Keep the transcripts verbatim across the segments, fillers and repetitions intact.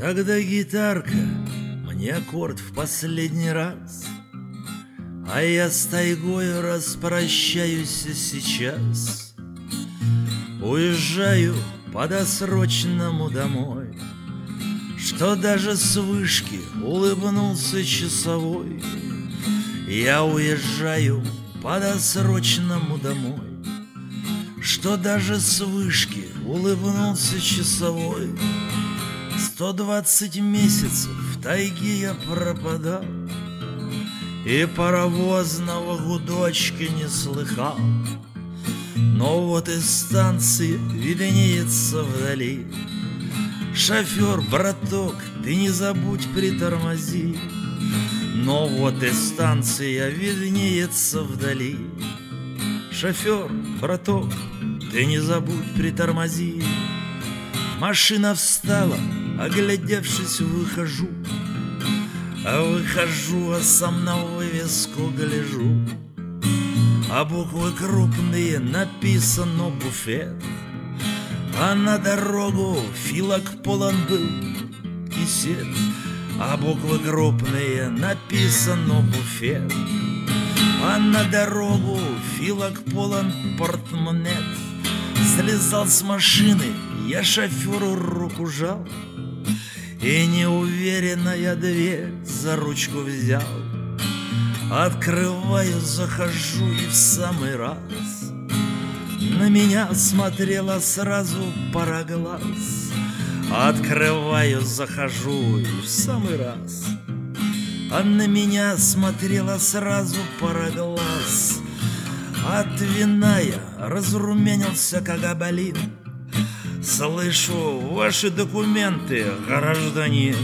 Тогда гитарка мне аккорд в последний раз, а я с тайгою распрощаюсь сейчас. Уезжаю по досрочному домой, что даже с вышки улыбнулся часовой. Я уезжаю по досрочному домой, что даже с вышки улыбнулся часовой. Сто двадцать месяцев в тайге я пропадал, и паровозного гудочка не слыхал. Но вот из станции виднеется вдали. Шофер, браток, ты не забудь притормози. Но вот из станции виднеется вдали. Шофер, браток, ты не забудь притормози. Машина встала, оглядевшись, выхожу. А выхожу, а сам на вывеску гляжу. А буквы крупные написано «буфет», а на дорогу филок полон был кисет. А буквы крупные написано «буфет», а на дорогу филок полон портмонет. Слезал с машины, я шоферу руку жал, и неуверенная дверь за ручку взял. Открываю, захожу, и в самый раз на меня смотрела сразу пара глаз. Открываю, захожу, и в самый раз а на меня смотрела сразу пара глаз. От вина я разрумянился, как абалин. Слышу: ваши документы, гражданин.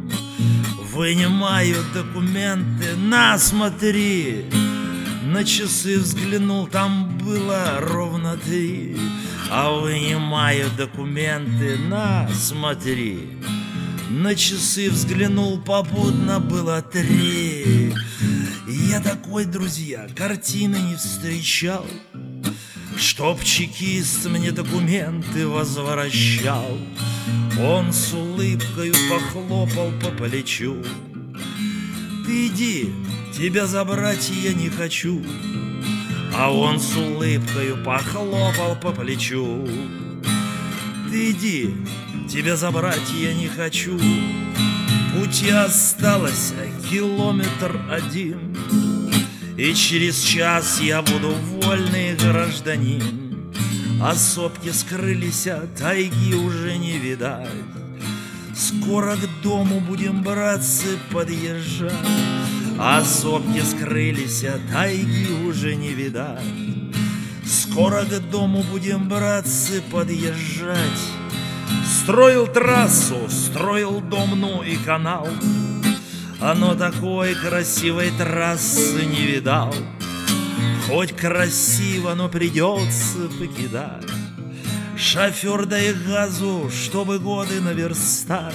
Вынимаю документы, на, смотри. На часы взглянул, там было ровно три. А вынимаю документы, на, смотри. На часы взглянул, попутно было три. Я такой, друзья, картины не встречал, чтоб чекист мне документы возвращал. Он с улыбкою похлопал по плечу: ты иди, тебя забрать я не хочу. А он с улыбкою похлопал по плечу: ты иди, тебя забрать я не хочу. Пути осталось километр один, и через час я буду вольный гражданин. А сопки скрылись, а тайги уже не видать. Скоро к дому будем, братцы, подъезжать. А сопки скрылись, а тайги уже не видать. Скоро к дому будем, братцы, подъезжать. Строил трассу, строил дом, ну и канал, оно такой красивой трассы не видал. Хоть красиво, но придется покидать. Шофер, дай газу, чтобы годы наверстать.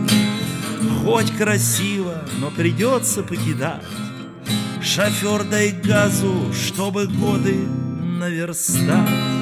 Хоть красиво, но придется покидать. Шофер, дай газу, чтобы годы наверстать.